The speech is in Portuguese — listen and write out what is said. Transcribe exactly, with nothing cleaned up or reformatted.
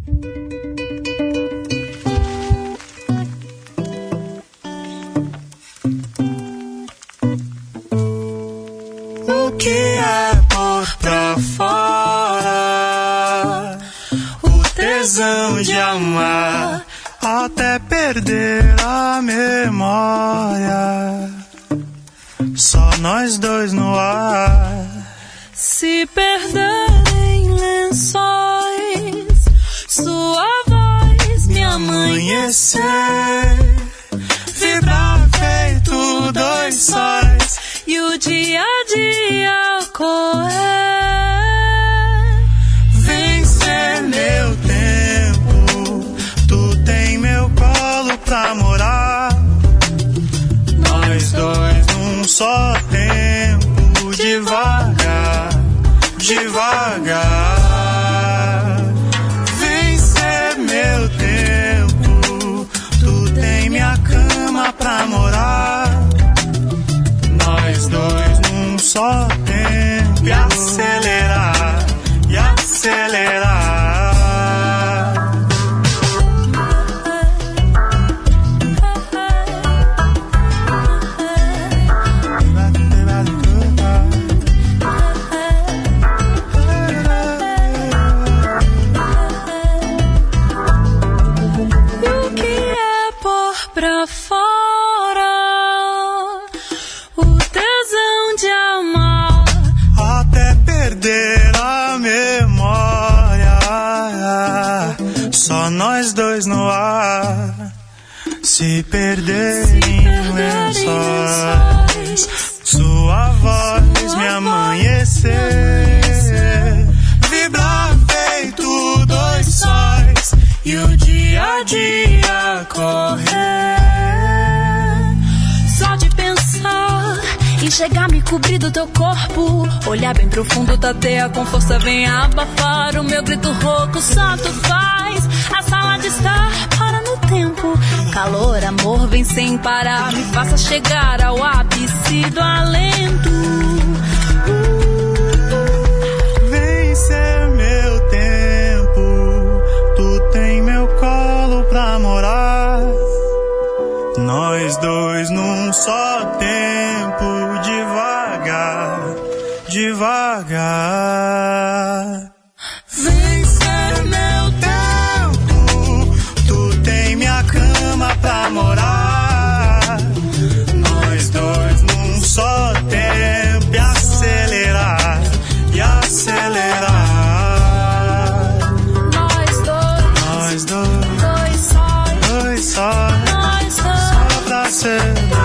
O que é pôr pra fora o tesão de amar até perder a memória, só nós dois no ar. Se perder em lençóis, sua voz me amanhecer, vibrar feito dois sóis e o dia a dia correr. Vencer meu tempo, tu tem meu colo pra morar, nós dois num só tempo, devagar, devagar. Vencer meu tempo, tu tem minha cama pra morar, nós dois num só tempo, e acelerar, e acelerar. E o que é pôr pra fora o tesão de amar até perder a memória, só nós dois no ar. Se perder Se em perder lençóis, sua voz me amanhecer, vibrar feito dois sóis e o dia a dia correr. Só de pensar em chegar, me cobrir do teu corpo, olhar bem profundo, tateia com força, vem abafar o meu grito rouco. Só tu faz a sala de estar para no tempo. Calor, amor, vem sem parar, me faça chegar ao ápice do alento. Vem ser meu tempo, tu tem meu colo pra morar, nós dois num só tempo, devagar, devagar. Vem ser meu tempo, tu tem minha cama pra morar, nós dois num só tempo, e acelerar, e acelerar. Nós dois, Nós dois, dois sóis, dois sóis, nós dois. só pra ser